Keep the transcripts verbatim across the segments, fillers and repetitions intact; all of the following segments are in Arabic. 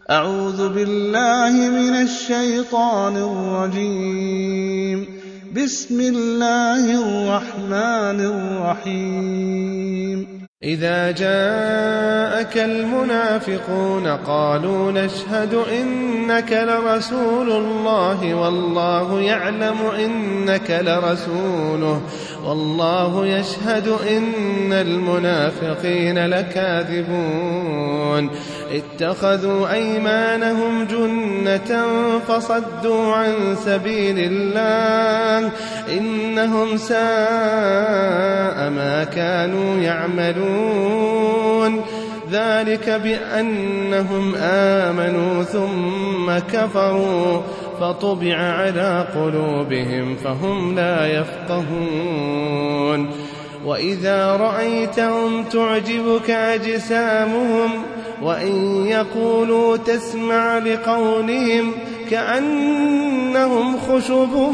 أعوذ بالله من الشيطان الرجيم. بسم الله الرحمن الرحيم. إذا جاءك المنافقون قالوا نشهد إنك لرسول الله والله يعلم إنك لرسوله والله يشهد إن المنافقين لكاذبون اتخذوا أيمانهم جنة فصدوا عن سبيل الله إنهم ساء ما كانوا يعملون ذلك بأنهم آمنوا ثم كفروا فطبع على قلوبهم فهم لا يفقهون وإذا رأيتهم تعجبك أجسامهم وإن يقولوا تسمع لقولهم كأنهم خشب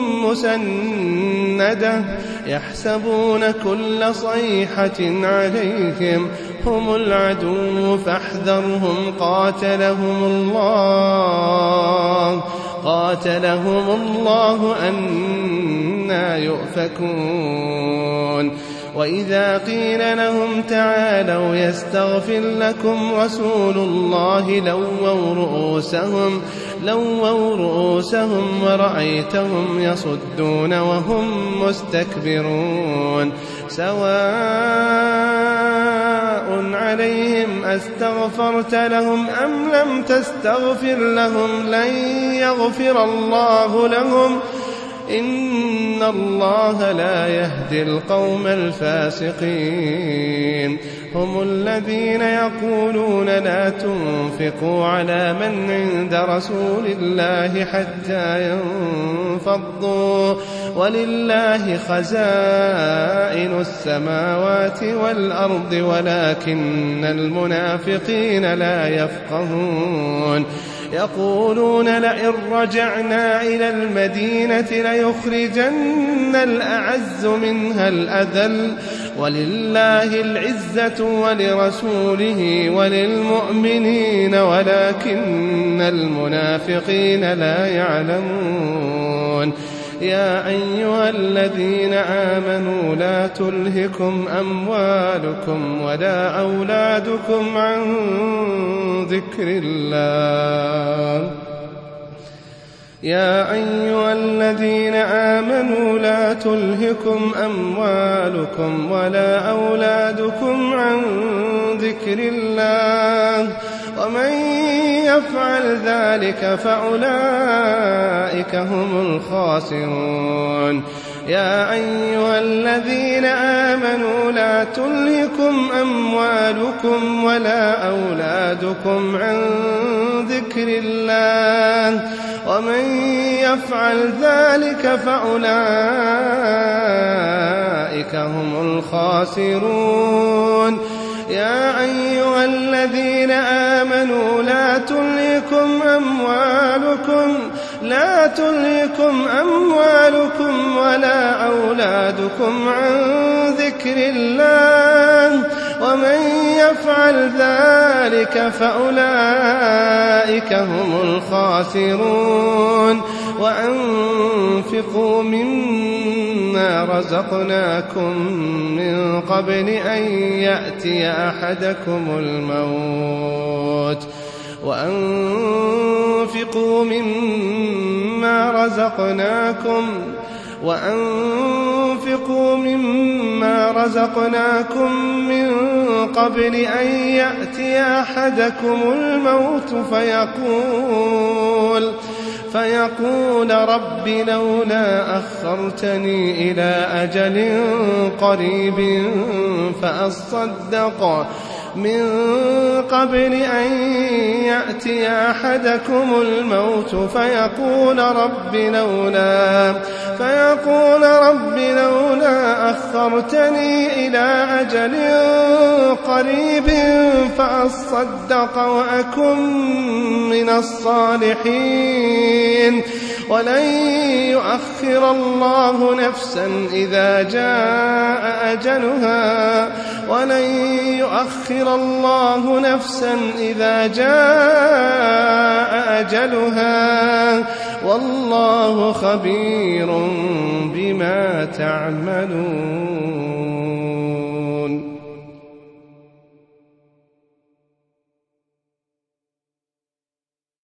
مسندة يحسبون كل صيحة عليهم هم العدو فاحذرهم قاتلهم الله قاتلهم الله أنى يؤفكون وإذا قيل لهم تعالوا يستغفر لكم رسول الله لووا رؤوسهم لووا رؤوسهم ورأيتهم يصدون وهم مستكبرون سواء عليهم أستغفرت لهم أم لم تستغفر لهم لن يغفر الله لهم إن الله لا يهدي القوم الفاسقين هم الذين يقولون لا تنفقوا على من عند رسول الله حتى ينفضوا ولله خزائن السماوات والأرض ولكن المنافقين لا يفقهون يقولون لئن رجعنا إلى المدينة ليخرجن الأعز منها الأذل ولله العزة ولرسوله وللمؤمنين ولكن المنافقين لا يعلمون يا أيها الذين آمنوا لا تلهكم أموالكم ولا أولادكم عن ذكر الله يا أيها الذين آمنوا لا تلهكم أموالكم ولا أولادكم عن ذكر الله ومن يفعل ذلك فأولئك هم الخاسرون يا أيها الذين آمنوا لا تلهكم أموالكم ولا أولادكم عن ذكر الله ومن يفعل ذلك فأولئك هم الخاسرون يا أيها الذين آمنوا لا تلهكم أموالكم لا تلهكم أموالكم ولا أولادكم عن ذكر الله ومن يفعل ذلك فأولئك هم الخاسرون وأنفقوا مما رزقناكم من قبل أن يأتي أحدكم الموت وأنفقوا مما رزقناكم وأنفقوا مما رزقناكم من قبل أن يأتي أحدكم الموت فيقول فيقول رب لولا أخرتني إلى أجل قريب فأصدق من قبل أن يأتي أحدكم الموت فيقول رب لولا فيقول رب لولا أخرتني إلى أجل قريب فأصدق وأكن من الصالحين ولن يؤخر الله نفسا إذا جاء أجلها ولن يؤخر الله نفسا إذا جاء أجلها والله خبير بما تعملون.